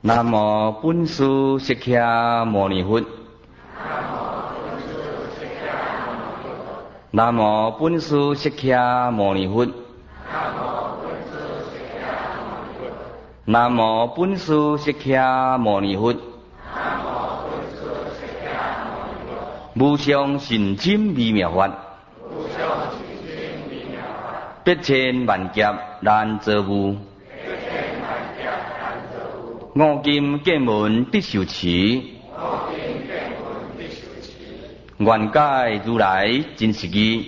南无本师释迦牟尼佛。南无本师释迦牟尼佛。南无本师释迦牟尼佛。无上甚深微妙法，百千万劫难遭遇。五金见闻得受持，愿解如来真实义。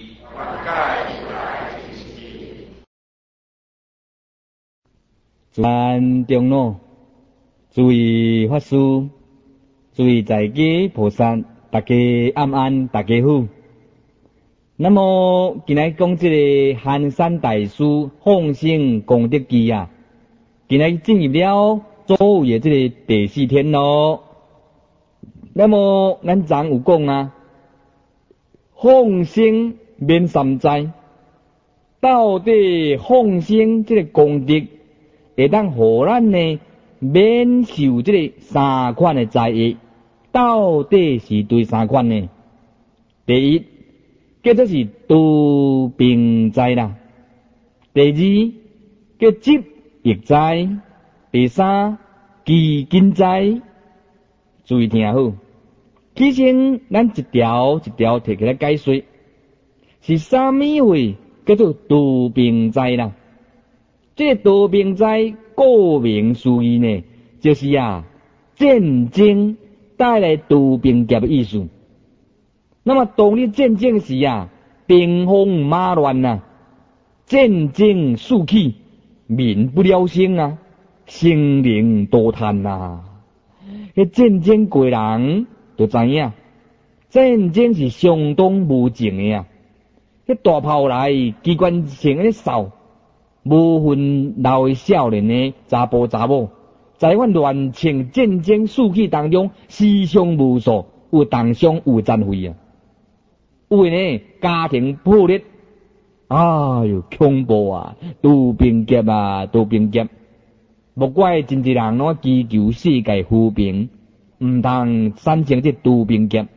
咱中老，诸位法师，诸位在家菩萨，大家安，大家好。那么今日讲这个寒山大师放生功德记啊，今日进入了昨夜这个第4天咯。那么咱昨有讲啊，放生免三灾，到底放生这个功德会当互咱呢免受这个3款的灾厄？到底是对3款呢？第一，叫做是度病灾啦；第二，叫积疫灾；第三，基金灾。注意听好，起先咱一条一条摕起来解说，是啥物位叫做度病灾啦？这个度病灾顾名思义呢，就是战争带来度病劫的意思。那么当你战争时兵荒马乱战争四起，民不聊生生灵涂炭战争过人就知影，战争是相当无情的大炮来，机关枪咧扫，无分老的少年的查甫查某，在阮乱庆战争四起当中，死伤无数，有重伤有残废有的呢家庭破裂，恐怖度病劫度病劫。莫怪真侪人拢祈求世界和平，毋通产生这度病劫。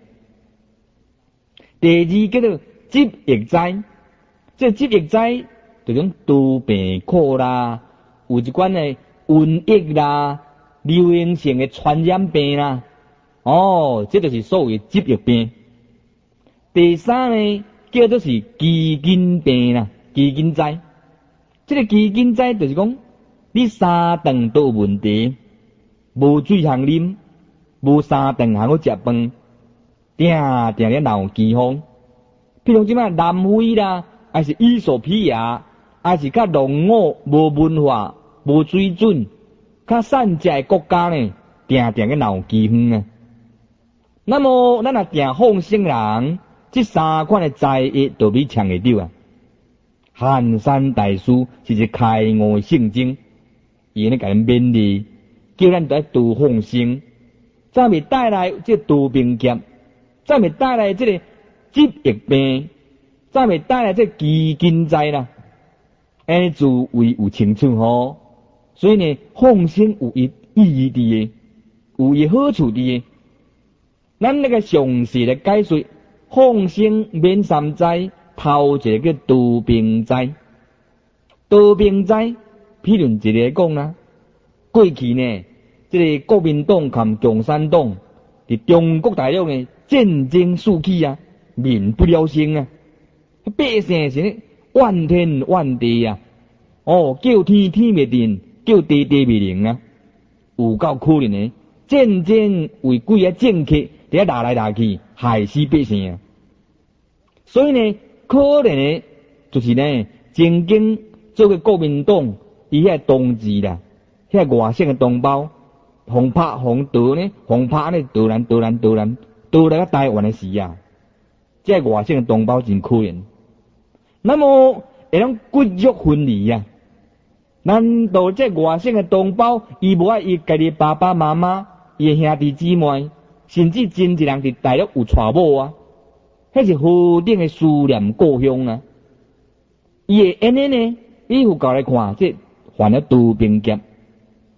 第二叫做积疫灾，这积疫灾就种度病苦啦，有一款的瘟疫啦、流行性的传染病啦，这就是所谓积疫病。第三呢，叫做是基金病啦，基金灾。这个基金灾就是讲，你3顿都有问题，无水通啉，无3顿通好食饭，定咧闹饥荒。譬如即摆南非啦，还是伊索比亚，还是较落伍、无文化、无水准、较散食的国家呢，定咧闹饥荒那么咱定放生人，这3款的灾厄都比抢会到寒山大师是一开悟的圣经，伊咧甲咱勉励，叫咱在度放生，才未带来这度病劫，才未带来这个积疫病，才未带来这基金灾啦。安尼诸位有清楚所以呢，放生有意义的，有伊好处的。咱那个详细的解说。放生免三灾，头一个叫度病灾。度病灾，譬如一个讲过去呢，这个国民党和共产党伫中国大陆呢战争四起民不聊生百姓是怨天怨地叫天天未定，叫地地未灵有够可怜的。战争为几个政客伫拉来去，害死百姓所以呢，可怜的就是呢，曾经做个国民党伊遐同志啦，遐外省的同胞，互拍互倒呢，互拍呢倒来到台湾的时这外省的同胞真可怜。那么会当骨肉分离难道这外省的同胞伊无爱伊家己爸爸妈妈、伊的兄弟姊妹，甚至真一人伫大陆有娶某迄是何等的思念故乡伊会安尼呢？伊有搞来看，这犯了度病劫。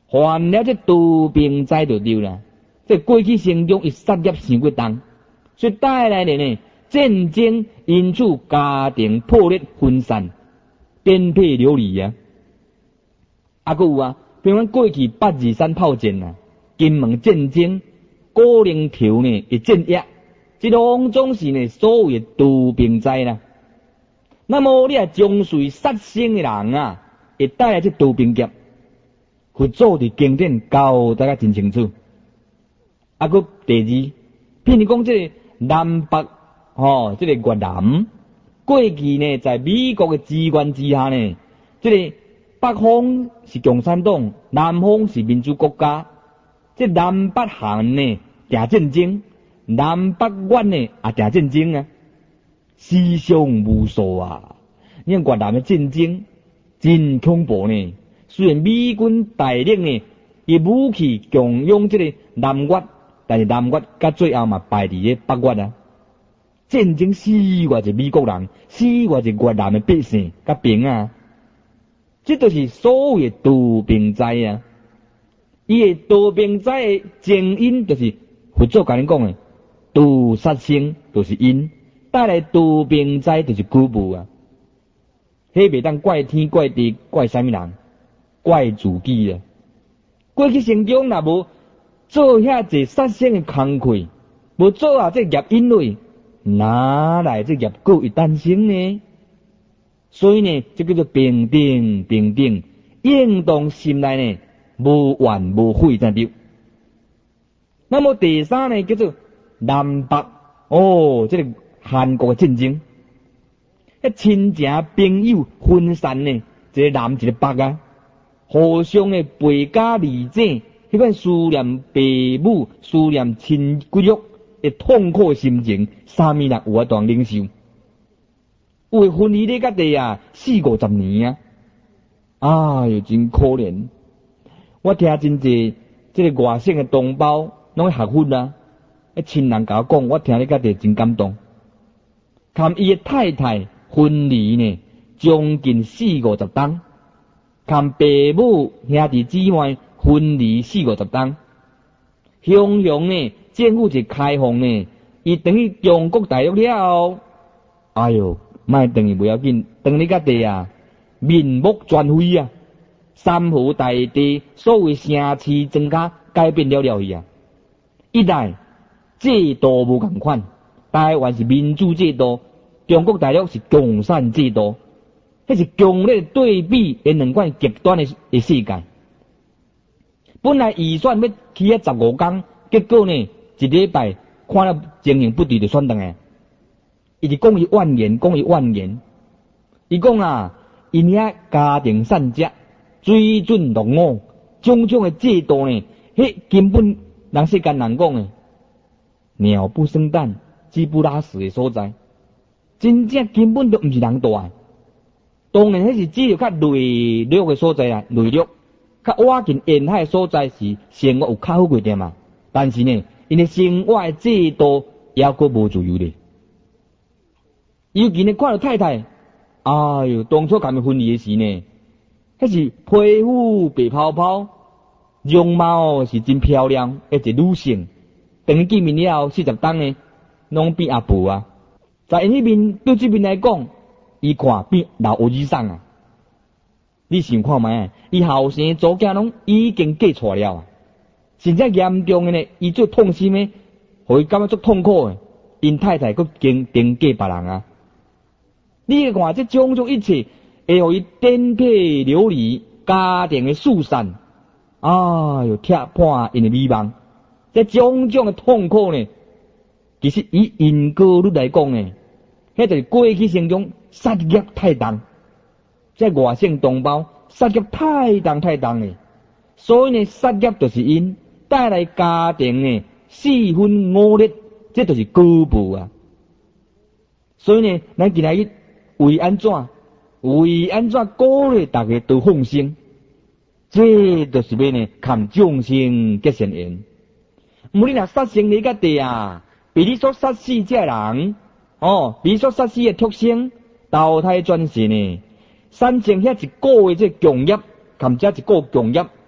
犯了这毒病灾就对啦。这过去生中伊杀业伤过重，所以带来的呢战争因此家庭破裂分散，颠沛流离啊。还有啊，比如过去823炮战啊，金门战争、古宁头呢的战役，这拢总是呢所谓的毒病灾啦。那么你啊将随杀生的人啊，会带来这毒病劫。佛祖伫经典交代得真清楚。啊，佮第二，譬如讲这个南北这个越南，过去呢在美国的支援之下呢，这个北方是共产党，南方是民主国家，这南北韩呢打战争，南北越呢也打战争啊，死伤无数啊！你看越南的战争真恐怖呢。虽然美军带领呢，伊武器强用这个南越，但是南越到最后嘛败伫咧北越啊。战争死偌济美国人，死偌济越南的百姓甲兵啊，这就是所谓的毒病灾啊。伊的毒病灾的前因就是佛祖甲恁讲的，毒杀生就是因，带来毒病灾就是果报啊。迄袂当怪天怪地怪啥物人。怪自己啊！过去生中若无做遐济杀生的工课，无做啊这业因类，哪来这业果会诞生呢？所以呢，这叫做平等，应当心内呢无怨无悔才对。那么第三呢，叫做南北这个韩国的战争，亲情朋友分散呢，一个南一个北啊。互相的背家离井，迄款思念父母、思念亲骨肉的痛苦心情，啥物人有法当忍受？有的分离咧甲地啊，40-50年啊，哎哟，真可怜！我听真济这个外省的同胞拢去学佛啊，亲人甲我讲，我听咧甲地真感动。含伊的太太分离呢，将近40-50冬。看父母兄弟姊妹分离40-50冬，雄呢，政府是开放呢，伊等于中国大陆了，哎哟，莫等于不要紧，等你个地啊，面目全非啊，三湖大地所谓城市增加改变了伊啊，一代制度无共款，台湾是民主制度，中国大陆是共产制度。迄是强烈对比的两款极端的世界。本来预算要起15天，结果呢一礼拜看了情形不对就选倒来。伊是讲伊怨言，伊讲啊，因遐家庭散食、水准落伍，种种的制度呢，迄根本人世间人讲的鸟不生蛋，鸡不拉屎的所在，真正根本都毋是人大的。当然，迄是只有较内陆的所在啦，内陆较瓦近沿海的所在是生活有较好过点嘛。但是呢，因为生活的制度也阁无自由咧。尤其呢，看到太太，哎哟，当初甲伊分离的时呢，迄是皮肤白泡泡，容貌是真漂亮，一个女性。等于见面了后40冬呢，拢变阿婆啊。在因迄面对这边来讲。伊看变老乌鸡上啊！你想看觅？伊后生祖囝拢已经嫁出了啊！甚至严重的呢，伊最痛心的，互伊感觉足痛苦的，因太太佫经定嫁别人啊！你看这种种一切，会互伊颠沛流离，家庭的疏散，哎哟，踢破因的美梦。这种种的痛苦呢，其实以因果律来讲呢，迄就是过去生中。杀业太重，这外省同胞杀业太重了，所以呢，杀业就是因带来家庭呢4分5裂，这就是果报啊。所以呢，咱今日为安怎鼓励大家都放生，这就是要呢看众生结善缘。毋你若杀生你个地啊，比你所杀死这人，比你所杀死的畜生。投胎转世呢，产生遐一个的这强业，含遮一个强业，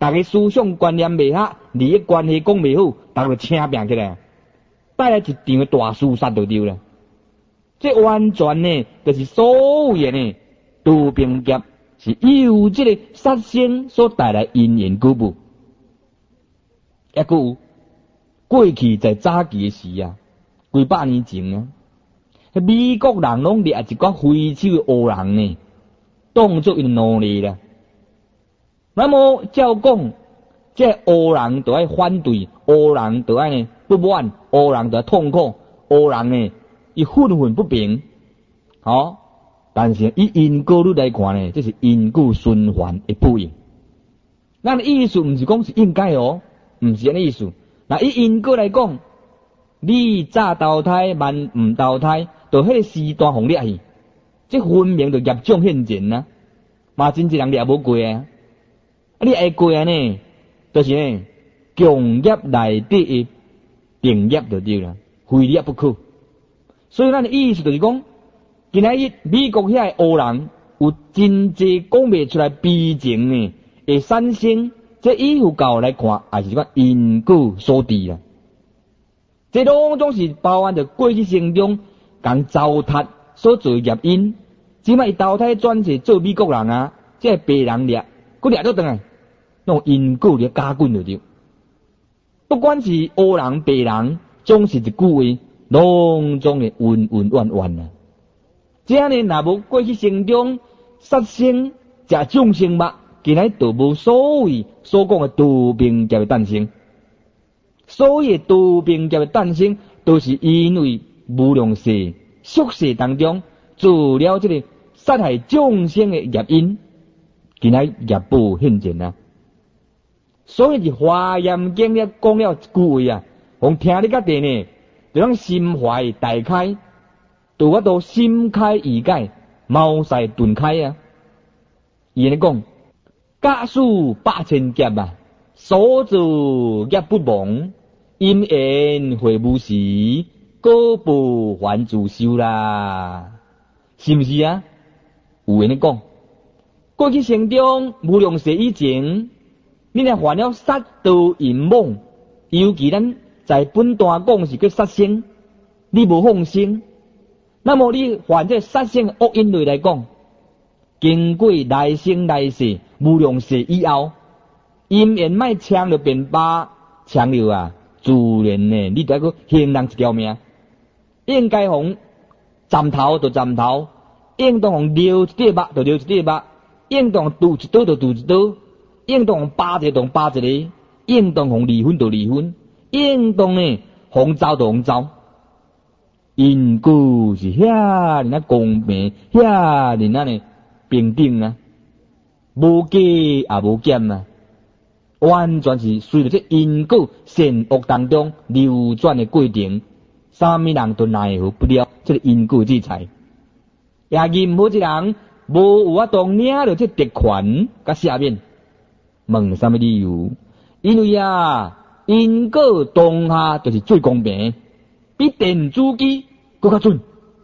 大家思想观念未合，利益关系讲未好，大家就请拼起来，带来一场的大厮杀就对了。这完全呢，就是所有的呢渡边劫是由这个杀生所带来因缘果报。还有过去在早期的时啊，几百年前啊，美国人拢掠一寡非洲的黑人呢，当作因奴隶啦。那么照讲，这黑人就爱反对，黑人就爱呢不满，黑人就爱痛苦，黑人呢伊愤愤不平。但是以因果律来看呢，这是因果循环的报应。咱的意思唔是讲是应该哦，唔是安尼意思。那以因果来讲，你早投胎，慢唔投胎，就迄个时段互掠去，这分明就业障现前啊，嘛真侪人掠无过啊。你会过啊呢，就是呢强业内底的定业就对了，非业不可。所以咱的意思就是讲，今仔日美国遐个黑人有真侪讲袂出来悲情呢，会产生这以后教来看，也是个因果所致啦。这拢总是包含着过去生中共糟蹋所做业因，即摆伊投胎转世做美国人啊，这白人掠，佫掠倒转来。那种因果的加滚就对，不管是黑人白人，总是一句话，拢总的冤冤冤冤啊。这样呢，若无过去生中杀生食众生物，今仔就无所谓所讲的渡边劫的诞生。所以渡边劫的诞生，都是因为无量世宿世当中做了这个杀害众生的业因，今仔业报现前啊。所以是华严经咧讲了一句话啊，我听你甲地呢，就让心怀大开，对我都心开意解，茅塞顿开啊。伊安尼讲，假使百千劫啊，所造业不亡，因缘会无时，果报还自受啦，是不是啊？有安尼讲，过去生中无量世以前。你若犯了杀盗淫妄，尤其咱在本段讲是叫杀生，你无放生，那么你犯这杀生恶因类来讲，经过来生来世无量世以后，因缘卖抢了便罢，抢了啊，自然呢，你得个幸人一条命，应该红斩头就斩头，应当红撩一块肉就撩一块肉，应当拄一刀就拄一刀。应当扒一个就扒一个，应当互离婚就离婚，应当呢互走就互走。因果是遐尼啊公平，遐尼啊呢平等啊，无加也无减啊，完全是随着这因果善恶当中流转的过程，啥物人都奈何不了这个因果制裁。也任何一人无有法度领着这特权甲下面。问什么理由？因为啊，因果当下就是最公平，比电子机更加准。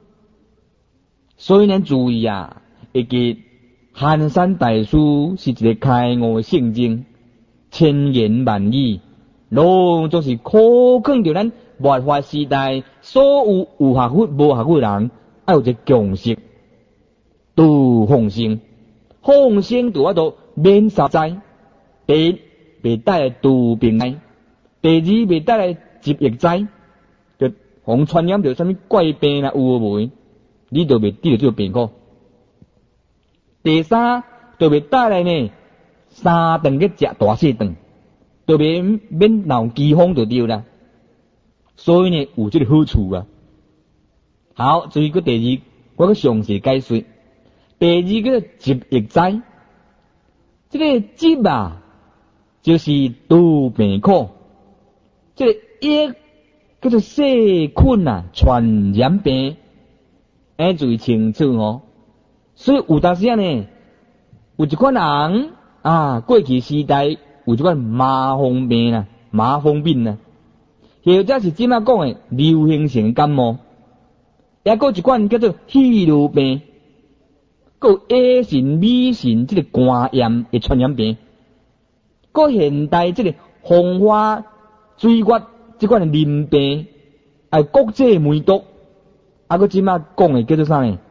所以咱注意啊，会记寒山大师是一个开悟的圣经，千言万语，拢总是考劝着咱末法时代所有有学佛无学佛的人，要有一个共识，度放生，放生就法度免杀灾。第一，未带来渡边灾；第二，未带来疾疫灾，就互传染着什么怪病啦，有无无？你就未得到这个病苦。第三，就未带来呢三顿去食大细顿，就免闹饥荒就对啦。所以呢，有这个好处啊。好，至于个第二，我个详细解说。第二个疾疫灾，这个疾啊。就是渡病苦，这个疫叫做细菌啊，传染病，要注意清楚哦。所以有当时呢，有一款人啊，过去时代有一款麻风病啊，麻风病啊，或者是即马讲的流行性感冒，也有一款叫做气流病，还有 A 型、B 型这个肝炎的传染病。 搁现代这个风化水月这款的淋病，国际梅毒，搁即马讲的叫做啥呢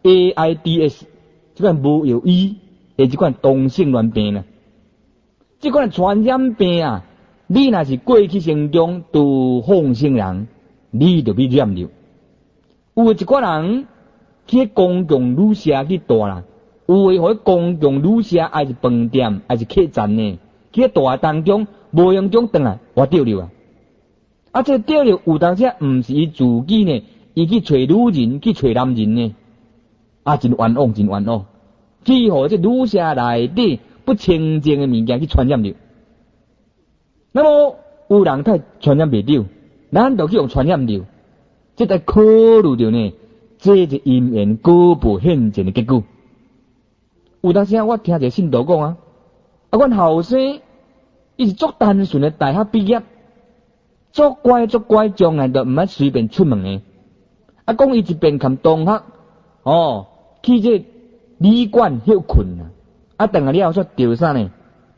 ？AIDS 这款无药医的这款同性恋病呢？这款传染病啊，你若是过去生中都放生人，你就被染着。有一寡人去公共旅社去住啦，有诶互公共旅社还是饭店还是客栈呢？去住当中无用中转来，我丢了啊！这丢了有当时毋是伊自己呢，伊去找女人去找男人呢，真冤枉真冤枉，去互这旅社内底不清净诶物件去传染着。那么有人他传染袂着，咱就去用传染着，这在考虑着呢，这是因缘果报现前的结果。有当时我听一个信徒讲阮后生伊是足单纯的大学毕业，足乖，将来就毋爱随便出门的。讲伊一边看同学去这旅馆休困等下了说着啥呢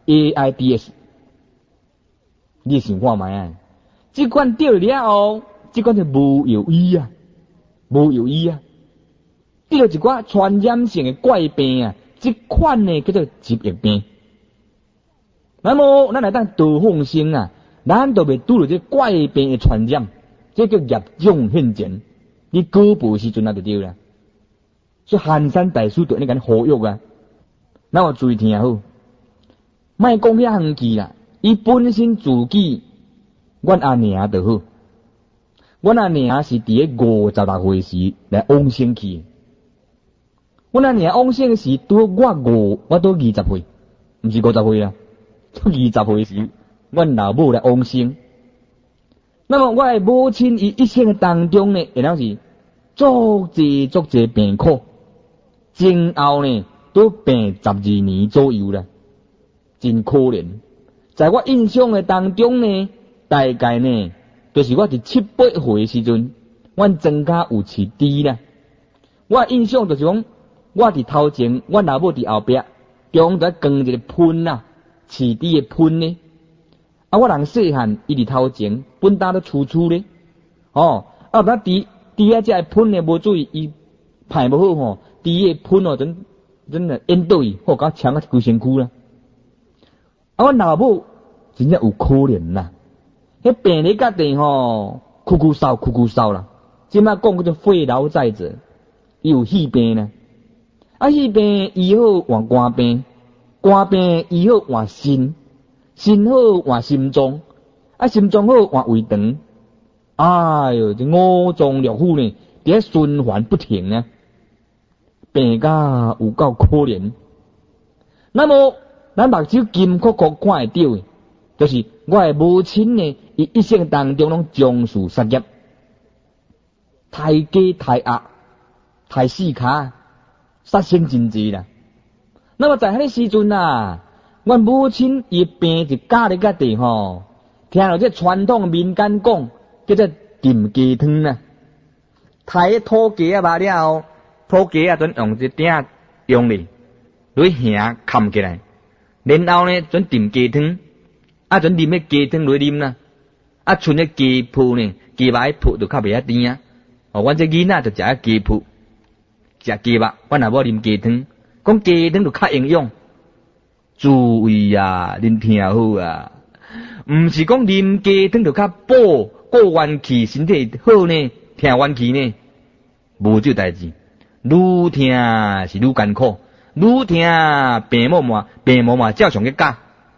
？AIDS， 你想看卖啊？这款着了后，这款就无药医啊，无药医啊，得了一寡传染性的怪病啊，这款呢叫做疾疫病。那么咱来当多放生啊，咱就袂拄着这怪病的传染，这叫业障现前。你果报时阵就对啦。所以寒山大师对你甲你呼吁啊，咱要注意听好，莫讲遐远去啦。伊本身自己，阮阿娘就好，阮阿娘是伫个56岁时来往生去。阮阿娘往生时拄我都20岁，毋是50岁啦。20岁时，阮老母来往生。那么我的母亲伊一生当中呢，然后是足济病苦，前后呢都病12年左右啦，真可怜。在我印象的当中呢，大概呢，就是我伫7、8岁时阵，阮庄家有饲猪啦。我印象就是讲，我伫头前，阮老母伫后壁，中在扛一个喷啦。饲猪的喷呢？我人细汉，伊伫头前，本搭都处咧。那猪仔只喷呢，无注意，伊排无好吼，猪的喷真的淹到伊，甲抢规身躯啦。阮老母真正有可怜啦，迄病咧甲地哭嗽啦。即摆讲叫做肺痨在者，伊有肺病啦。肺病医好换肝病。肝病医好换心，心好换心脏，心脏好换胃肠。这五脏六腑呢，伫咧循环不停啊，病甲有够可怜。那么咱目睭金酷看会到的，就是我的母亲呢，伊一生当中拢将士杀业，太奸太恶，太死骹，杀生真济啦。那么在迄个时阵阮母亲伊病就家咧个地听到这传统民间讲，叫做炖鸡汤啦。抬土鸡罢了，土鸡准用一鼎用哩，落馅冚起来，然后呢准炖鸡汤，准啉迄鸡汤落啉啦，剩迄鸡脯呢，鸡肉脯就较袂遐甜阮这囡仔就食鸡脯，食鸡肉，阮也无啉鸡汤。讲鸡汤就较营养，注意恁听好毋是讲啉鸡汤就较补元气，身体好呢，听元气呢，无这代志，愈听是愈艰苦，愈听病魔嘛照常去加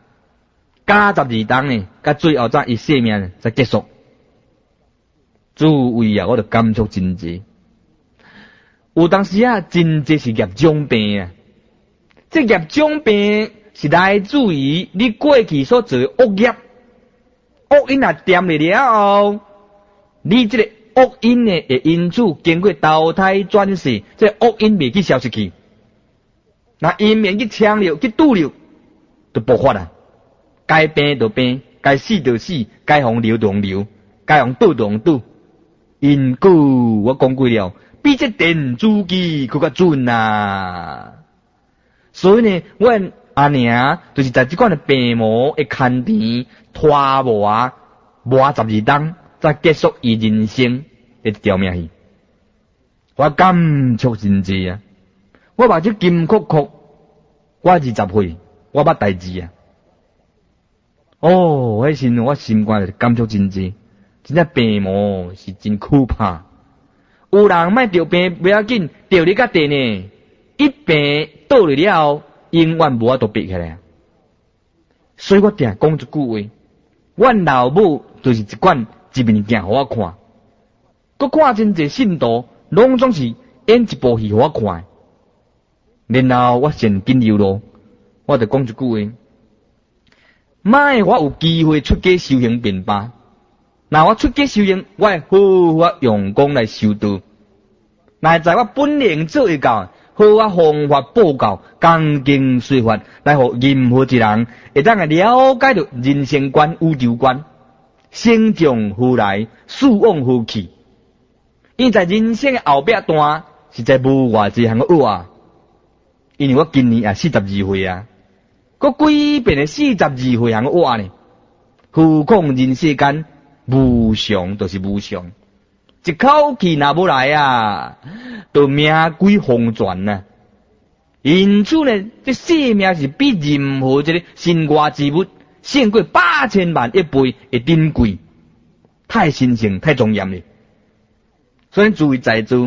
12档呢，甲最后伊生命才结束。注意我就感触真济。有当时真济是业障病这业障病是来自于你过去所做的恶业，恶因掂了后，你这个恶因呢会因此经过投胎转世，这恶因未去消失去，那因缘去抢了去拄了，就爆发啦。该病就病，该死就死，该互留就互留，该互倒就互倒。因果我讲过了，比这电子机更加准所以呢， 阿娘就是在这款的病魔的牵甜拖磨12冬，才结束伊人生的一条命戏。我感触真济啊！我目睭金曲曲，我20岁，我捌代志啊！哦，迄时我心肝就感触真济，真正病魔是真可怕。有人莫得病不要紧，得你甲地呢，一病倒去了，永远无法度爬起来。所以我定讲一句话，阮老母就是一款一面镜互我看，佮看真济信徒，拢总是演一部戏互我看。然后我现紧流露，我就讲一句话：莫我有机会出家修行便罢。那我出家修行，我会好好用功来修道。那在我本能做一教，好啊方法报告，讲经说法，来互任何一人会当来了解到人生观、宇宙观，生从何来，死往何去。因在人生的后壁段，实在无偌济项学啊。因为我今年也42岁啊，佮几遍的42岁项学呢。何况人世间无常就是无常，一口气若无来啊，就命归黄泉啊。因此呢，这生命是比任何一个身外之物胜过8000万1倍的珍贵，太神圣、太庄严了。所以诸位在座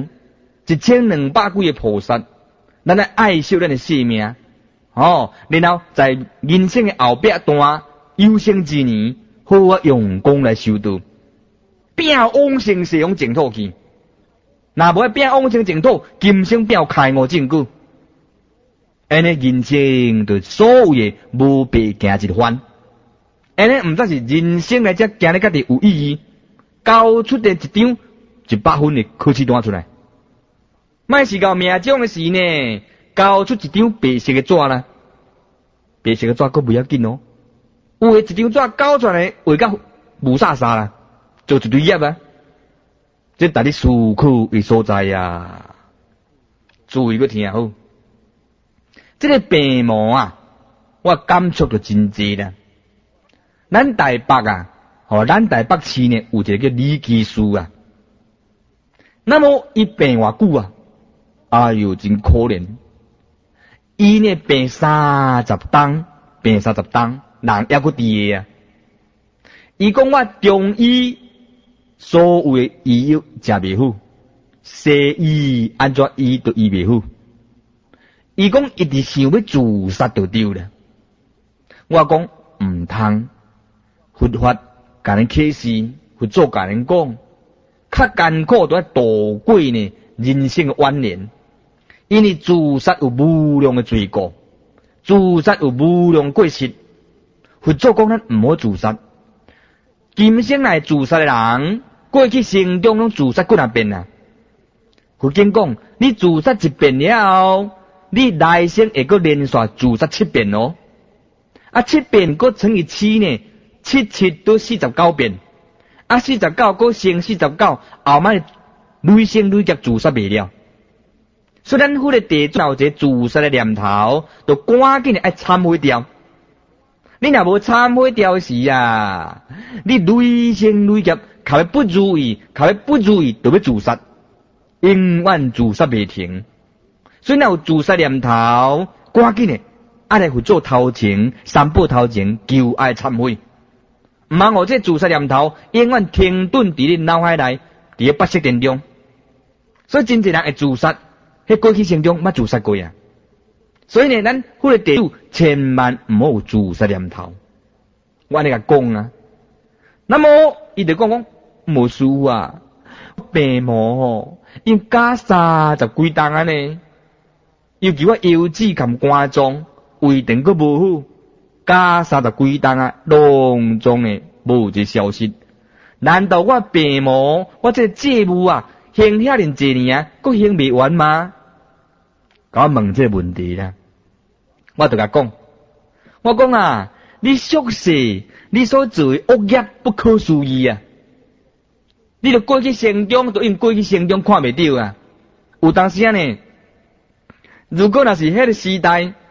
1200几个菩萨，咱来爱惜咱的生命，然后在人生的后壁段有生之年，好好用功来修道，拼往生西方净土去。若无拼往生净土，今生拼开悟正果。安尼人生就所有的无白行一番，安尼毋则是人生来遮行咧家己有意义，交出的一张100分的考试单出来。莫是到命中的时呢，交出一张白色的纸啦，白色的纸佫不要紧哦。有的一张纸交出来，画到雾煞煞啦，做一堆页啊。这大你思考的所在啊，注意个听好。这个病魔啊，我感触就真济啦。咱台北啊，咱台北市呢有一个叫李技师啊。那么伊病偌久啊？哎哟，真可怜。伊呢病30冬，人还佫伫个啊。伊讲我中医所有的医药食袂好，西医安怎医都医袂好。伊讲一直想要自杀就对了。我讲毋通，佛法甲恁启示，佛祖甲恁讲，较艰苦都要度过呢人生的晚年。因为自杀有无量的罪过，自杀有无量过失。佛祖讲咱毋好自杀。今生来自杀的人，过去生中拢自杀几若遍啊？佛经讲，你自杀一遍了，你来生会阁连续自杀7遍哦。7遍阁乘以7呢，77都49遍。49阁乘49，后摆累生累劫自杀袂了。所以咱佛的地有一个自杀的念头，就赶紧爱忏悔掉。你若无忏悔掉时啊，你累生累劫，靠不如意，就要自杀，永远自杀袂停。所以若有自杀念头，赶紧的爱来佛祖头前、三宝头前求爱忏悔，毋通互这自杀念头永远停顿伫你脑海内，伫个八识殿中。所以真侪人会自杀。迄过去生中捌自杀过啊，所以呢，咱佛的地主千万毋好有自杀念头。我安尼甲讲啊，那么伊就讲无事啊，病魔因加30几冬安尼，尤其我腰子含肝脏胃肠佫无好，加30几冬啊，拢总的无一消息。难道我病魔，我这个节目啊，行遐尼济年啊，佫行未完吗？甲我问这个问题啦，我就甲讲，我讲啊，你俗世你所做的恶业不可思议啊！你著过去生中，都因过去生中看袂到啊。有当时啊呢，如果若是迄个时代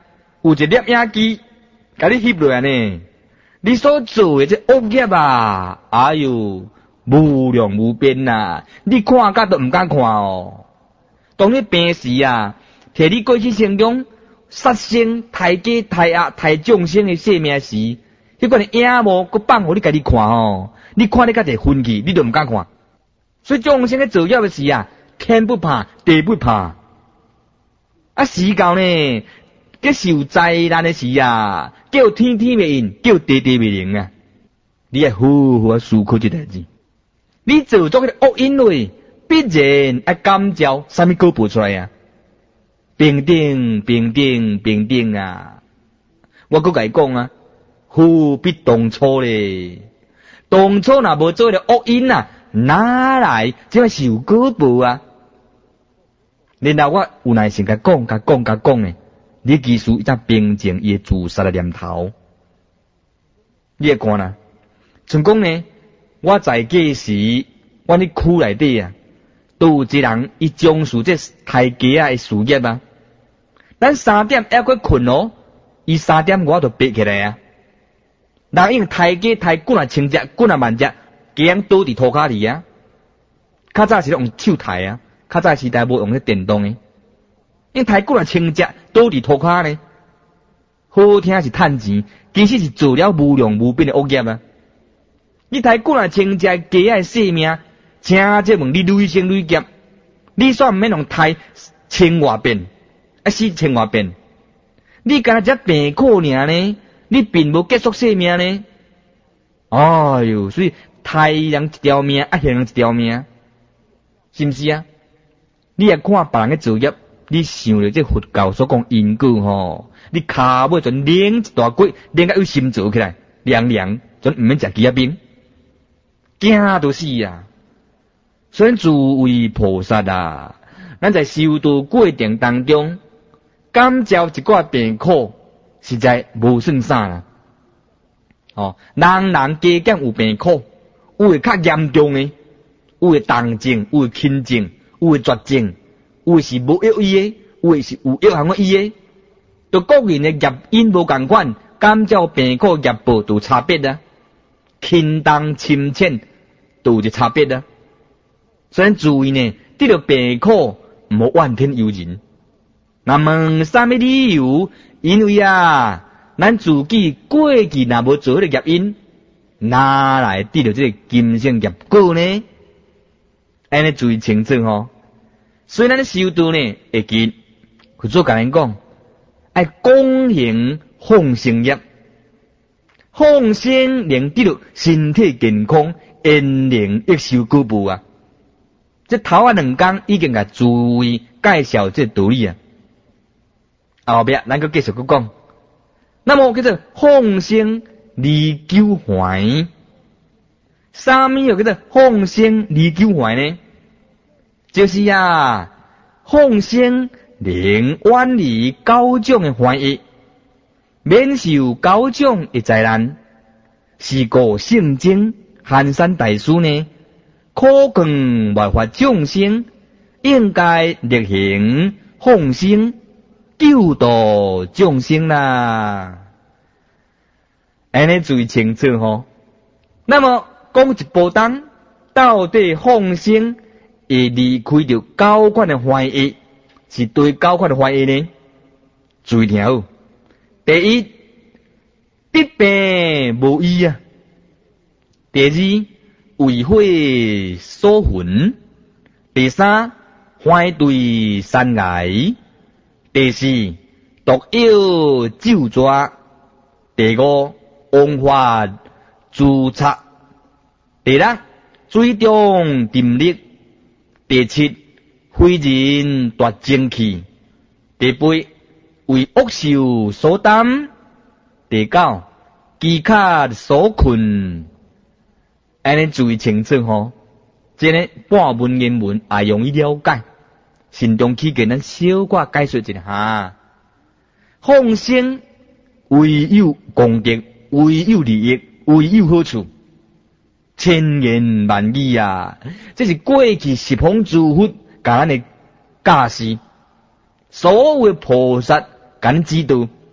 有一粒影机，甲你翕落来呢。你所做的这恶业啊，哎呦，无量无边呐！你看甲都毋敢看哦。当你病时啊，摕你过去生中杀生、杀鸡、杀鸭、杀众生的性命时，迄个影无佮放互你家己看哦。你看你甲一分气，你都毋敢看。所以众生的造业的时啊，天不怕地不怕。啊，时到呢，佮受灾难的时啊，叫天天袂应，叫地地袂灵啊。你要好好思考这代志。你做作个恶因类，必然要感召啥物果报出来啊？平等啊！我佮甲伊讲啊，何必当初咧？当初若无做了恶因啊，哪来这么受果报啊？然后我有耐心甲讲呢，你其实才平静伊自杀的念头。你会看啦，像讲呢，我在家时，我伫区内底啊，都有一人伊从事这杀鸡啊的事业啊。咱3点还佫困哦，伊3点我就爬起来啊。人用杀鸡杀几啊千只，几啊万只，鸡样倒伫涂骹里啊。较早是用手杀啊，较早时代无用咧电动诶。因杀几啊千只倒伫涂骹呢，好听是趁钱，其实是做了无量无边的恶业啊。你杀几啊千只鸡仔的性命，请这问你累生累劫，你煞毋免用杀千外遍，死千外遍。你干只病苦尔呢？你并无结束生命呢？哎哟，所以杀人一条命，害人一条命，是毋是啊？你也看别人的造业，你想着这佛教所讲因果吼，你骹尾阵拧一大骨，拧甲有心做起来，凉凉，阵毋免食鸡仔冰，惊都死啊！所以诸位菩萨啊，咱在修道过程当中，感召一寡病苦，实在无算啥啦。哦，人人加减有病苦，有诶较严重诶，有诶重症，有诶轻症，有诶绝症，有诶是无药医诶，有诶是有药行诶医诶。就各人诶业因无共款，感召病苦业报都差别啊，轻重深浅都有一差别啊。所以注意呢，得到病苦毋好怨天尤人。那问啥物理由？因为啊，咱自己过去若无做迄个业因，哪来得到这个今生业果呢？安尼注意清楚吼。所以咱修道呢，会记，佢做甲人讲，爱恭行放生业，放生能得到身体健康，延年益寿果报啊！这头2工已经甲诸位介绍这道理啊。后壁咱个继续去讲，那么叫做放生离九怀，啥物又叫做放生离九怀呢？就是啊，放生能远离9种的怀疑，免受9种的灾难。是故圣经寒山大师呢，苦劝万法众生应该力行放生，救度众生啦。安尼注意清楚吼。那么讲一步当，到底放生会离开着9款的怀疑，是对9款的怀疑呢？注意听好。第一，得病无医啊。第二，为火所焚。第三，怀对山崖。第四，毒药咒抓。第五，枉法自杀。第六，水中沉溺。第七，非人夺精气。第八，为恶兽所担。第九，饥渴所困。安尼注意清楚吼，这呢半文言文也容易了解。心中起见，咱小可解说一下。放生唯有功德，唯有利益，唯有好处，千言万语啊！这是过去十方诸佛甲咱的教示，所有的菩萨甲咱指导，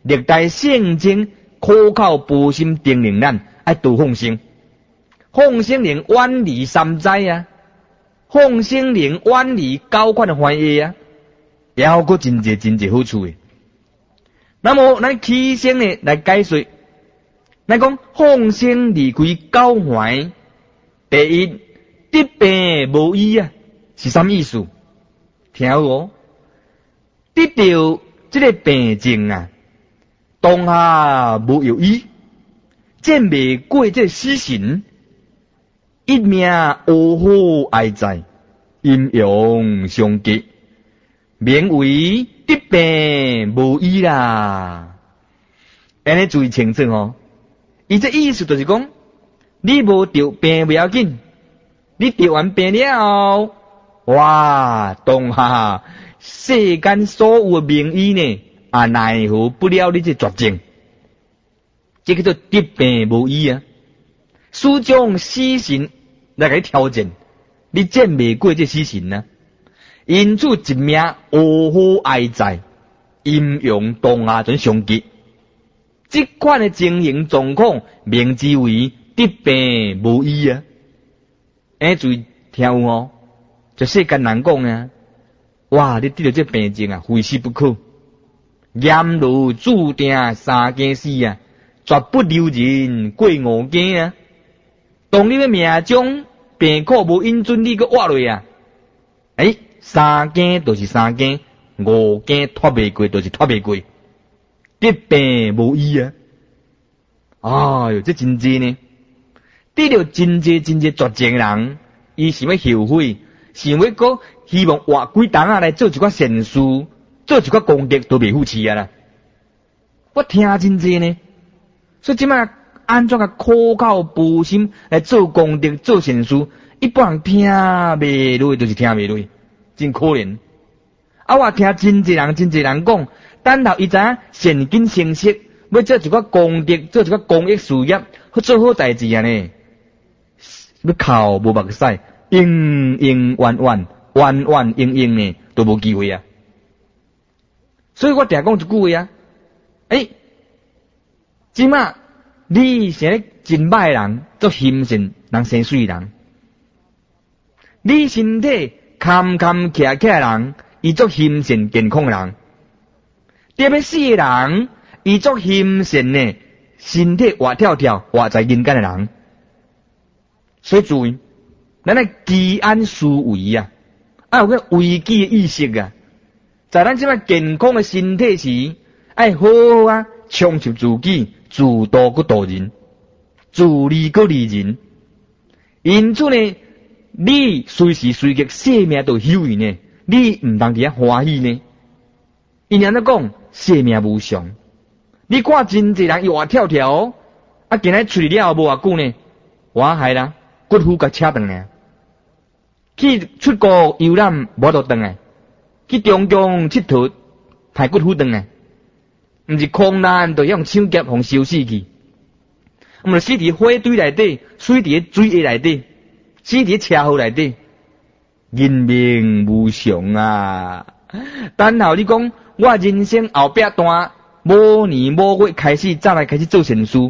历代圣经苦口婆心叮咛咱爱多放生，放生能远离三灾啊，放生能远离九款坏业啊，也有个真济好处诶。那么咱起先呢来解说，咱讲放生离开九坏，第一得病无医啊，是啥意思？听好哦，得到这个病症啊，当下无药医，见未过这死神，一命乌虎哀哉，阴阳相隔，名为得病无医啦。安尼注意清楚哦，伊这意思就是讲，你无得病不要紧，你得完病了，哇，当下世间所有的名医呢，奈何不了你这绝症，这叫做得病无医啊。使将死神来给挑战，你见未过这死神啊。因此一命乌虎哀哉，阴阳当下准相结。这款的情形状况，名之为得病无医啊。注意听有哦，就世间人讲啊，哇，你得到这病症啊，非死不可，严如注定三更死啊，绝不留人过五更啊。当你的命中病苦无因准你个活落啊，三更就是三更，五更脱未过就是脱未过，得病无医啊！哎哟，这真济呢！得了真济绝症人，伊想要后悔，想要讲希望活几当来做一寡善事，做一寡功德都未付起啊啦！我听真济呢，所以即摆安怎个苦口婆心来做功德、做善事，一般人听袂落，就是听袂落。真可怜！我听真济人讲，等到伊知影善根成熟，要做一寡功德，做一寡公益事业，去做好代志啊呢！要靠无目屎，冤冤呢，都无机会啊！所以我定讲一句话啊，即马你是咧真歹人，做心善人生水人，你身体坎坷人，伊做心善健康人；特别死的人，伊做心善呢，身体活跳跳，活在人间的人。所以注意，咱的居安思危啊，有个危机的意识啊，在咱即摆健康的身体时，好好啊，充实自己，自度个度人，自利个利人。因此呢，你随时随刻生命都有余呢，你唔当伫遐欢喜呢？因安尼讲，生命无常。你看真济人又活跳跳，今日出去了无偌久呢，我害啦，骨肤甲扯断呢。去出国游览无得断啊，去中共佚佗，排骨肤断啊，毋是空难就用抢劫互烧死去，毋是死伫火堆内底，死伫水下内底。死伫车祸内底，人命无常啊！等候你讲，我人生后壁段，某年某月开始，再来开始做善事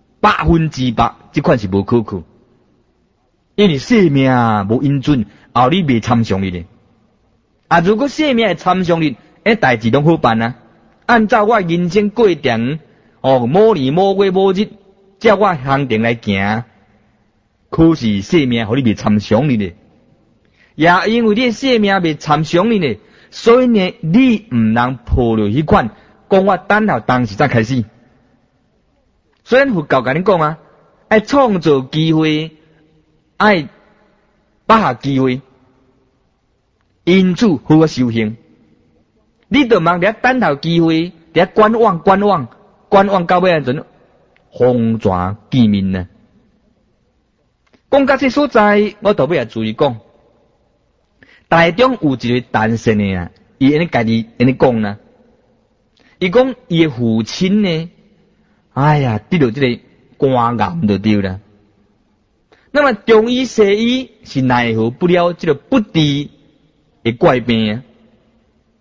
，100%这款是无可靠，因为生命无因准，后你未参详你咧。如果生命会参详你，代志拢好办啊！按照我人生过程，某年某月某日，照我行程来行。可是生命互你未参详你咧，也因为你生命未参详你咧，所以呢，你唔能抱着迄款讲我等候当时才开始。虽然佛教甲你讲啊，爱创造机会，爱把握机会，因此好好修行。你就忙伫等候机会，伫观望到尾阵风蛇见面呢。讲到这所在，我倒尾也注意讲，台中有一个单身的啊，伊安尼家己安尼讲啦，伊讲伊的父亲呢，得到这个肝癌就对啦。那么中医西医是奈何不了这个不治的怪病啊？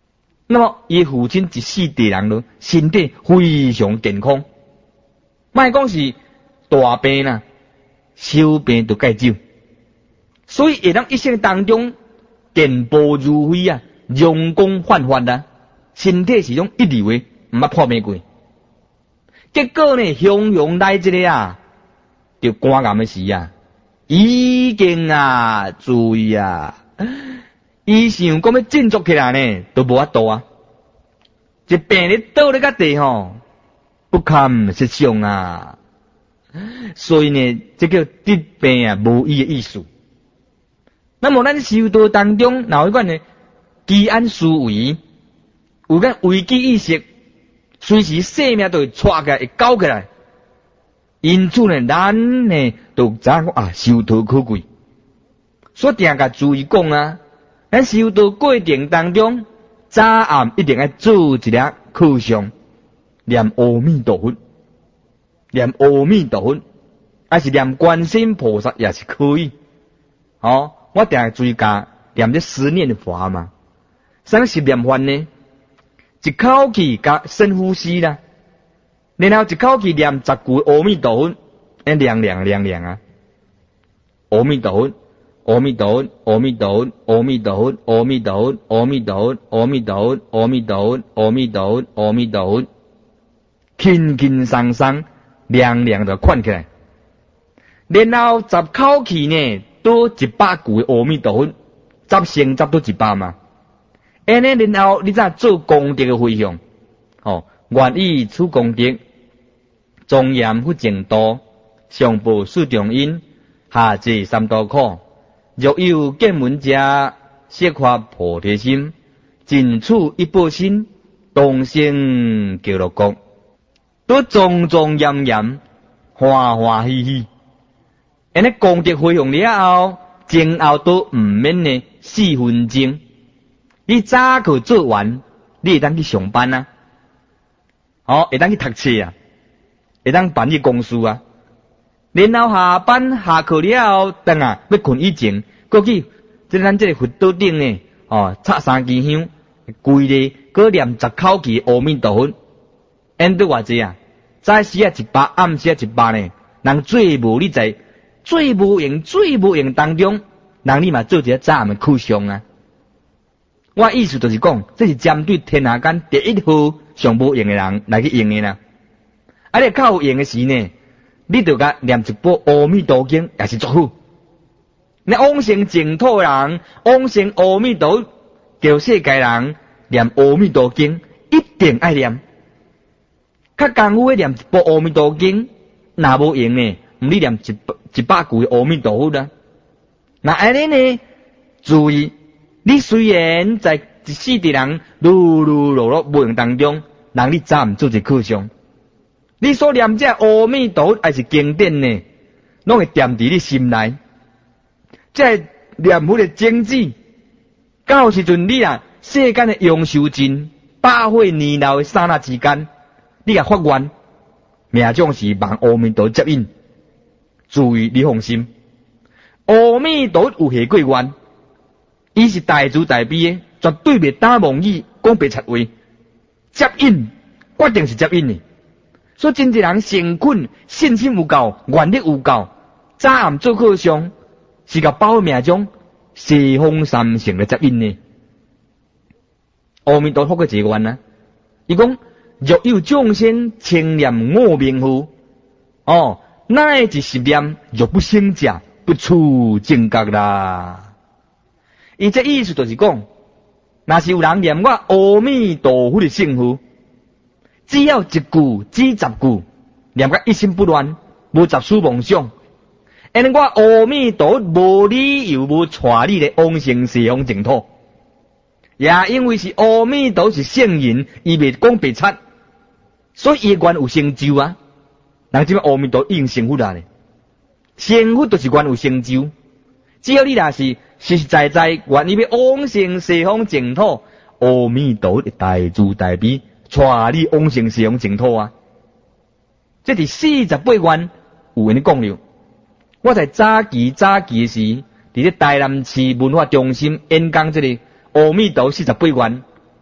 那么伊父亲一世地人咯，身体非常健康，莫讲是大病啦，小病都戒酒，所以会当一生当中健步如飞啊，容光焕发啊，身体是种一流的，毋捌破病过。结果呢，汹涌来这个啊，就肝癌的时啊，已经啊，注意啊。伊想讲要振作起来呢，都无法度啊！一病咧倒咧个地吼，不堪设想啊！所以呢，这叫得病啊，无医的意思。那么咱修道当中，哪有款呢？居安思危，有个危机意识，随时生命都会错起来，会搞起来。因此呢，咱呢都知影啊，修道可贵，所以定甲注意讲啊。咱修道过程当中，早暗一定要做一粒课上，念阿弥陀佛，念阿弥陀佛，还是念观世音菩萨也是可以。哦，我定下注意加念这思念法嘛。啥是念法呢？一口气加深呼吸啦，然后一口气念10句阿弥陀佛，亮啊，阿弥陀佛。阿弥陀佛，阿弥陀佛，阿弥陀佛，阿弥陀佛，阿弥陀佛，阿弥陀佛，阿弥陀佛，阿弥陀佛，阿弥陀佛，轻轻松松，亮就款起来。然后10口气呢，多100句阿弥陀佛，10成10都100嘛。然后你再做功德的回向，愿意出功德，庄严不净土，上报四重因，下济三途苦。若有见闻者，悉发菩提心，尽处一报身，同生极乐国。都庄庄严严，欢欢喜喜。安尼功德回向了后，前后都毋免呢4分钟。你早课做完，你会当去上班啊，会当去读册啊，会当办理公事啊。然后下班下课了后，等啊要困以前，过去即咱这个佛道顶呢，插3支香，规日搁念10口气阿弥陀佛，因都偌济啊？早时啊100，暗时啊100呢。人最无你在最无用当中，人你嘛做一个早暗的课上啊。我意思就是讲，这是针对天下间第1号上无用的人来去用的啦。啊，你较有用的时呢？你就甲念一部阿弥陀经也是足好。你往生净土人，往生阿弥陀，叫世界人念阿弥陀经，一定爱念。较功夫念一部阿弥陀经，若无用呢，你念100句阿弥陀佛啦。那安尼呢？注意，你虽然在一世的人碌无用当中，人你早毋做一课上。你所念这阿弥陀佛还是经典呢，拢会踮伫你心内。这念佛的经旨，到时阵你啊，世间的永寿尽，百岁年老的刹那之间，你也发愿，命中是望阿弥陀接引。注意，你放心，阿弥陀有下过愿，伊是大慈大悲的，绝对袂打妄语，讲白贼话，接引，决定是接引的。所以真侪人诚恳，信心有够，愿力有够，早暗做课上，是甲保命中西方三圣的接引呢。阿弥陀佛个一个愿啊，伊讲若有众生称念我名号，乃一十念，若不生者，不出正觉啦。伊这意思就是讲，若是有人念我阿弥陀佛的圣号，只要1句、只10句，念个一心不乱，无杂思妄想。因为我阿弥陀无理由无带你来往生西方净土，也因为是阿弥陀是圣人，伊袂讲白贼，所以伊愿有成就啊。人即阿弥陀已经成佛啦咧，成佛就是愿有成就。只要你若是实实在在愿意要往生西方净土，阿弥陀大慈大悲。带你往生西方净土啊！这是48愿有人讲了。我在早期时，伫咧台南市文化中心演讲这个阿弥陀48愿，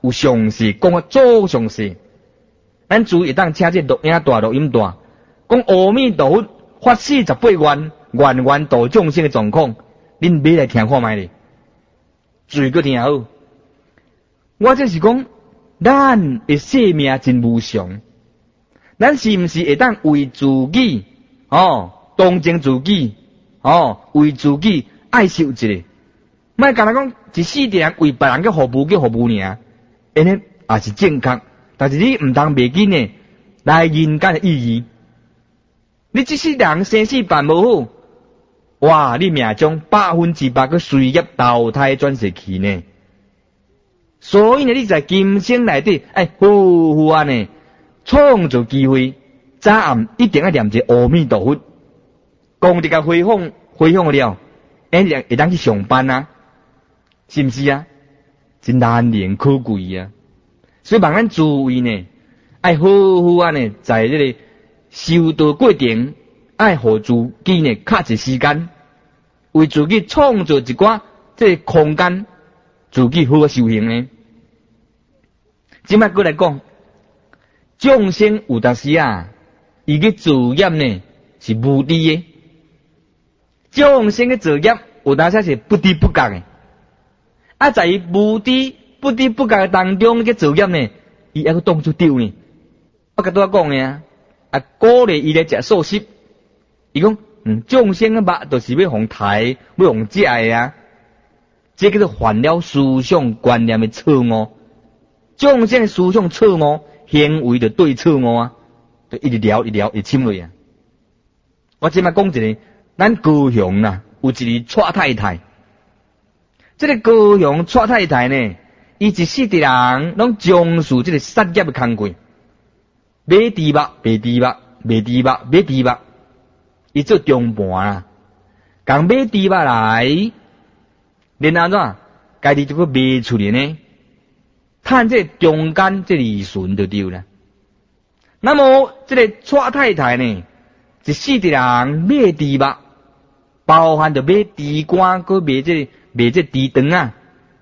有详细讲啊，足详细。咱注意当请这录影带、录音带，讲阿弥陀佛发48愿，愿愿度众生的状况，恁买来听看卖咧，最个听好。我这是讲，咱的生命真无常，咱是毋是会当为自己当正自己为自己爱惜一个？莫干那讲一世人为别人去服务尔，安尼也是正确。但是你毋通袂紧呢，来人间的意义。你这世人生死办无好，哇！你命中100%去随业投胎转世去呢。所以呢，你在今生内底，好安呢，创造机会，早暗一定要念一阿弥陀佛，功德甲回放了，会当去上班啊，是毋是啊？真难能可贵啊！所以望咱诸位呢，爱好好安呢，在这个修道过程，爱互自己呢，卡一时间，为自己创造一寡这个空间，自己好好修行呢。即摆过来讲，众生有当时啊，伊个作业呢是无知的，众生的作业有当时是不知不觉的，在伊无知不知不觉当中，个作业呢，伊还佫当作丢呢。我甲拄仔讲的鼓励伊来食素食。伊讲，众生的肉就是要互刣，要互食的啊。这叫做犯了思想观念的错误。众生的思想错误，行为就对错误啊，就一直聊，会侵落啊。我即摆讲一个，咱高雄啦，有一个蔡太太。这个高雄蔡太太呢，伊一世的人拢从事这个杀业的工作，买猪肉、卖猪肉、卖猪肉、买猪肉，伊做中盘啊，共买猪肉来，然后怎，家己就去卖出去呢，趁这中间这利润就对了。那么这个蔡太太呢，一世的人买猪肉，包含着买猪肝，佮卖这猪肠啊。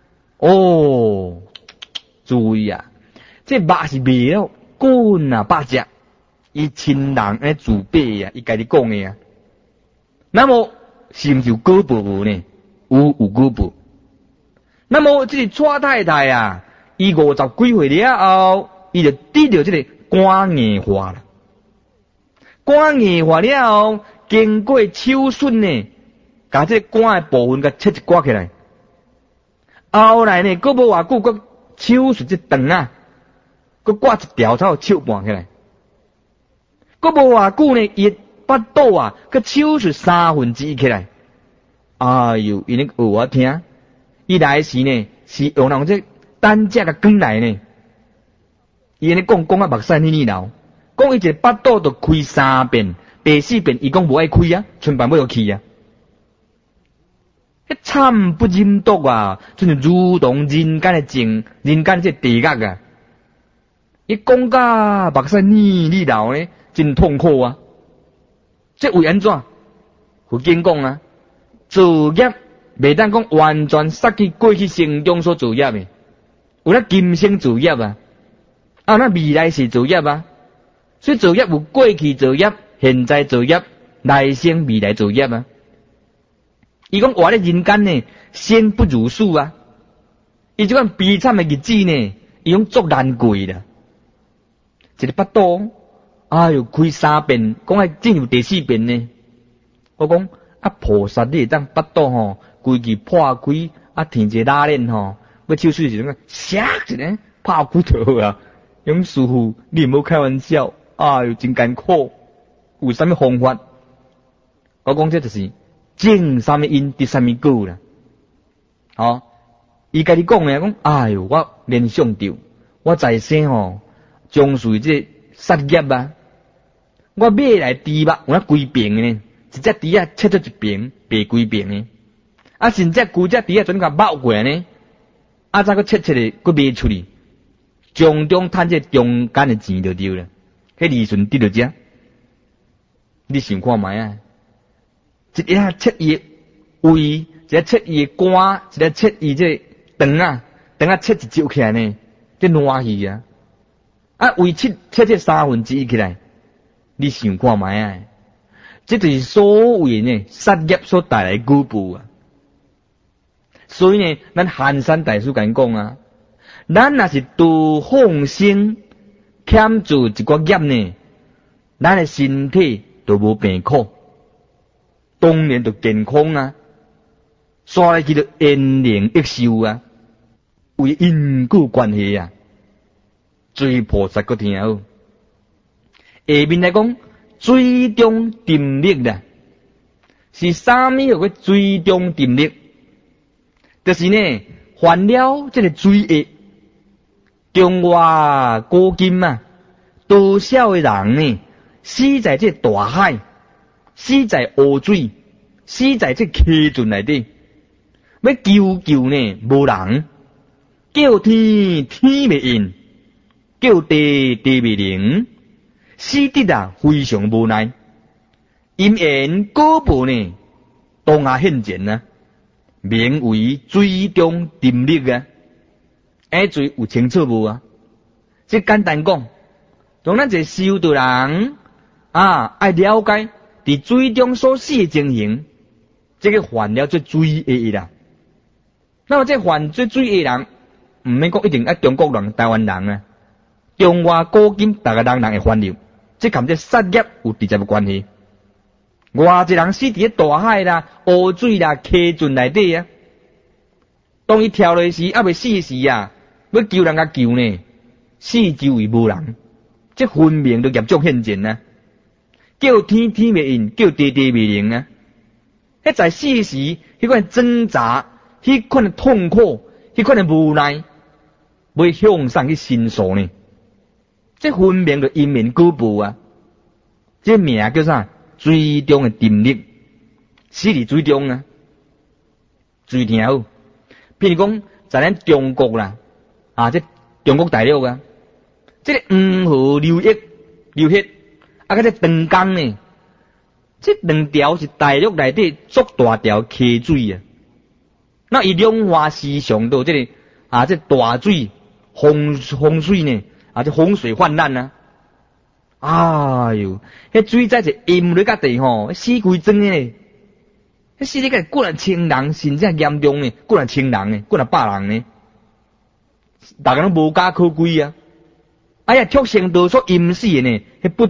注意啊，这肉是卖了滚啊百只，伊亲人自备啊，伊家己讲的啊。那么是毋是有果报无呢？有果报。那么这个蔡太太啊，伊50几岁了后，伊就得到这个肝硬化了。肝硬化了后，经过手术呢，把这肝的部分给切一刮起来。后来呢，佫无偌久，佫手术这肠啊，佫刮一条才有手半起来。佫无偌久呢，伊巴肚啊，佫手术1/3起来。哎呦，伊咧学我听，伊来时呢是用这担架甲卷来呢。伊咧讲啊目屎腻流，讲伊一个巴肚就开3遍、第4遍，伊讲无爱开啊，全部要去啊。惨不忍睹啊！真是如同人间的情，人间这地狱啊！伊讲甲目屎腻流呢，真痛苦啊！这为安怎？佛经讲啊，作业袂当讲完全杀去过去生中所作业的，有咧今生作业啊，那未来是作业啊。所以作业有过去作业、现在作业、来生未来作业啊。伊讲活咧人间呢，生不如死啊！伊这款悲惨的日子呢，伊讲足难过啦。一个巴肚，哎呦开3遍，讲还进入第4遍呢。我讲菩萨你会当巴肚规矩破开，填一个拉链要手术时阵唰一个拍骨头啊！用师傅你唔好开玩笑，哎呦真艰苦，有啥物方法？我讲这就是种啥物因得啥物果啦。伊家己讲咧，讲哎呦我联想到我在生从事这杀业啊，我买来猪肉有规边呢，一只猪啊切做一边，卖规边呢，甚至规只猪啊准甲剥过来呢，再佫切切咧，佫卖出去，从中赚这中间的钱就对了，迄利润得到遮。你想看卖啊？一下切伊胃，一下切伊肝，一下切伊这肠啊切一揪起来呢， 这烂去啊！啊，为切1/3起来，你想看卖啊？这就是所谓呢杀业所带来果报啊！所以呢，咱寒山大师讲啊，咱若是度放生，欠住一个业呢，咱的身体就无病苦，当然就健康啊，刷来去就延年益寿啊，为因果关系啊。水菩萨个听好，下面来讲水中定力啦，是啥物个水中定力？就是呢，犯了这个罪业，中外古今啊，多少的人呢，死在这大海，死在湖水，死在这溪圳内底，要救呢无人，叫天天未应。叫地未灵，死得啊非常无奈，因缘果报呢当下现前啊，名为水中定力啊，水有清楚无啊？即简单讲，从咱这修道人啊，爱了解伫水中所死的情形，这个犯了这水业啦。那么这犯这水业人，唔免讲一定爱中国人、台湾人啊。中外古今，大家人会犯了，这跟这杀业有直接的关系。偌一人死伫大海啦、湖水啦、溪圳内底啊，当伊跳落时，还未死时啊，要救人家救呢，死救为无人，这分明就业障现前啊！叫天天未应，叫地地未灵啊！迄在死时，迄款挣扎，迄款的痛苦，迄款的无奈，要向上去申诉呢？这分明就因缘果报啊！这名叫啥？水中的定力，死伫水中啊！水听好，譬如讲在咱中国啦，这中国大陆啊，这个黄河流域，这长江呢，这两条是大陆内底足大条溪水啊！那伊两化时上到这个这大水洪水呢？这洪水泛滥啊！哎哟，迄水灾是淹落甲地吼，死规庄呢！迄死咧个过来千人，甚至严重呢，过来千人呢，过来百人呢，大家拢无家可归啊！哎呀，畜生道所淹死的呢，迄不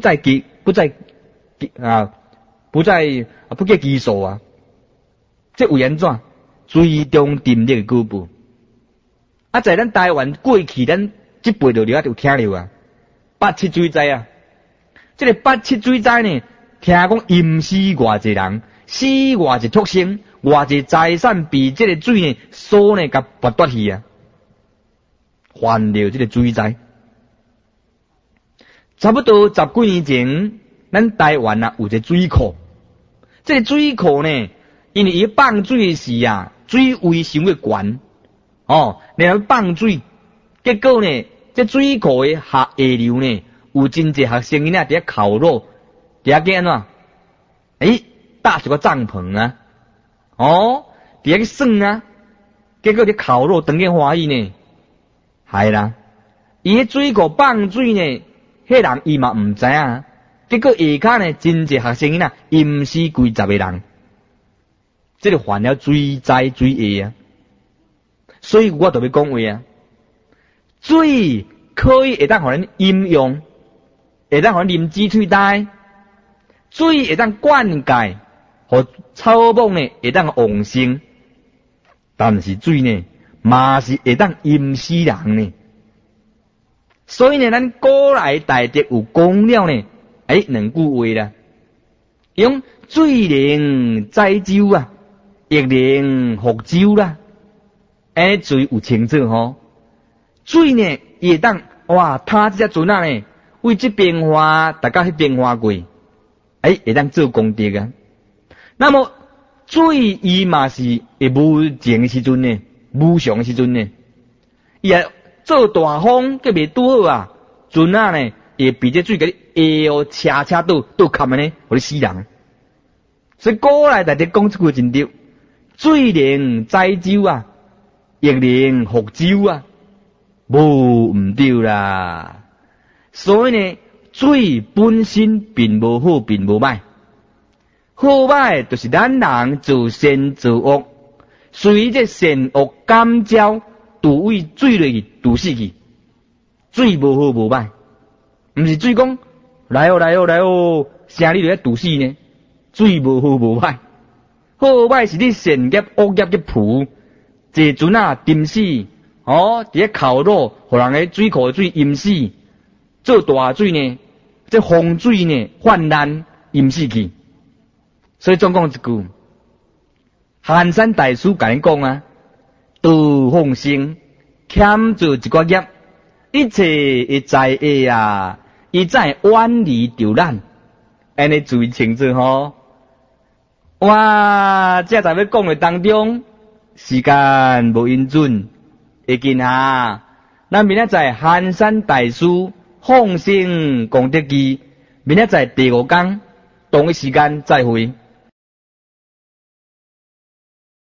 计其数啊！这为安怎？水中定力的果报啊！在咱台湾过去咱。这辈就了就听了啊，87水灾啊！这个87水灾呢，听讲淹死偌济人，死偌济畜生，偌济财产被这个水呢所呢甲拔夺去啊！犯了这个水灾，差不多10几年前，咱台湾有一个水库，这个水库呢，因为伊放水时啊，水位伤过悬然后放水，结果呢。这水库的下流呢，有真济学生囡仔伫烤肉，伫安怎？搭一个帐篷啊，伫去耍啊，结果伫烤肉当个欢喜呢，系啦。伊迄水库放水呢，迄人伊嘛毋知啊。结果下骹呢，真济学生囡仔淹死几10个人，这就犯了水灾水业啊。所以我就要讲话啊。水可以会当互咱饮用，会当互咱啉煮喙呆，水会当灌溉，互草木呢会当旺盛，但是水呢嘛是会当淹死人呢。所以呢，咱古来大德有讲了呢，两句话啦，用水能载舟啊，亦能覆舟啦，水有清楚吼。水呢，也当他这只船啊呢，为这变化，大家去变化过，会当做功德啊。那么水伊嘛是会无情的时阵呢，无常的时阵呢，伊也做大风，佮未拄好啊，船啊呢，会被这水给你车倒砍的呢，互你死人。所以古来大家讲这句真对，水能载舟啊，亦能覆舟啊。 无毋对啦。所以呢，水本身并无好，并无歹。好歹就是咱人做善做恶，随这善恶感召，度位水落去，度死去。水无好无歹，毋是水讲来哦来哦来哦，啥你就要度死呢？水无好无歹，好歹是你善业恶业嘅谱，坐船啊浸死，伫咧烤肉，互人个水库水淹死，做大水呢，这洪水呢泛滥淹死去。所以总讲一句，寒山大师甲你讲啊，道放生，欠做一寡业，一切会在下啊，伊才远离着咱，安尼注意清楚吼。哇，这在要讲的当中，时间无允准，会见下。咱明仔载寒山大师放生功德记，明仔载第5讲，同一时间再会。